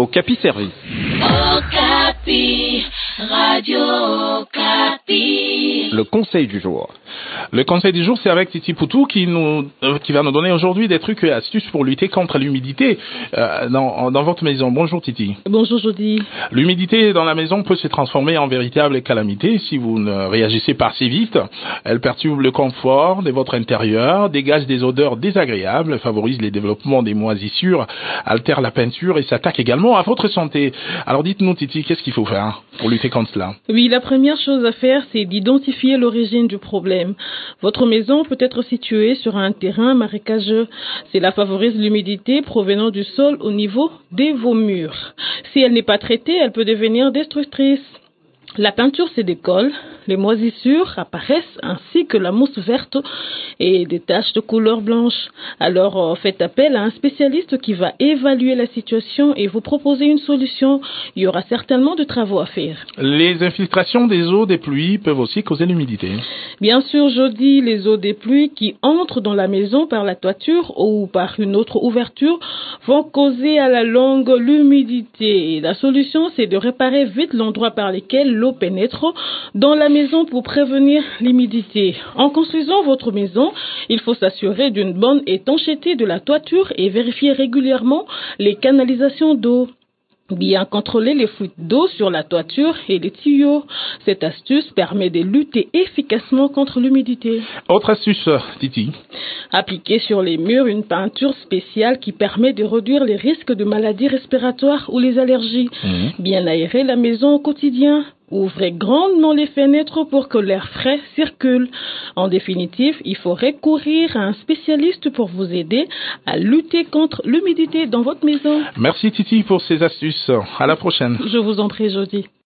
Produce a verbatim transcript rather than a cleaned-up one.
Okapi Service. Okapi, Radio Okapi. Le conseil du jour. Le conseil du jour, c'est avec Titi Poutou qui nous, euh, qui va nous donner aujourd'hui des trucs et astuces pour lutter contre l'humidité euh, dans, dans votre maison. Bonjour Titi. Bonjour Jody. L'humidité dans la maison peut se transformer en véritable calamité si vous ne réagissez pas assez vite. Elle perturbe le confort de votre intérieur, dégage des odeurs désagréables, favorise les développements des moisissures, altère la peinture et s'attaque également à votre santé. Alors dites-nous Titi, qu'est-ce qu'il faut faire pour lutter contre cela? Oui, la première chose à faire, c'est d'identifier l'origine du problème. Votre maison peut être située sur un terrain marécageux. Cela favorise l'humidité provenant du sol au niveau de vos murs. Si elle n'est pas traitée, elle peut devenir destructrice. La peinture se décolle, les moisissures apparaissent ainsi que la mousse verte et des taches de couleur blanche. Alors faites appel à un spécialiste qui va évaluer la situation et vous proposer une solution. Il y aura certainement de travaux à faire. Les infiltrations des eaux des pluies peuvent aussi causer l'humidité. Bien sûr, Jody, les eaux des pluies qui entrent dans la maison par la toiture ou par une autre ouverture vont causer à la longue l'humidité. Et la solution, c'est de réparer vite l'endroit par lequel l'eau pénètre dans la maison pour prévenir l'humidité. En construisant votre maison, il faut s'assurer d'une bonne étanchéité de la toiture et vérifier régulièrement les canalisations d'eau. Bien contrôler les fuites d'eau sur la toiture et les tuyaux. Cette astuce permet de lutter efficacement contre l'humidité. Autre astuce, Titi. Appliquer sur les murs une peinture spéciale qui permet de réduire les risques de maladies respiratoires ou les allergies. Mmh. Bien aérer la maison au quotidien. Ouvrez grandement les fenêtres pour que l'air frais circule. En définitive, il faut recourir à un spécialiste pour vous aider à lutter contre l'humidité dans votre maison. Merci Titi pour ces astuces. À la prochaine. Je vous en prie, Jody.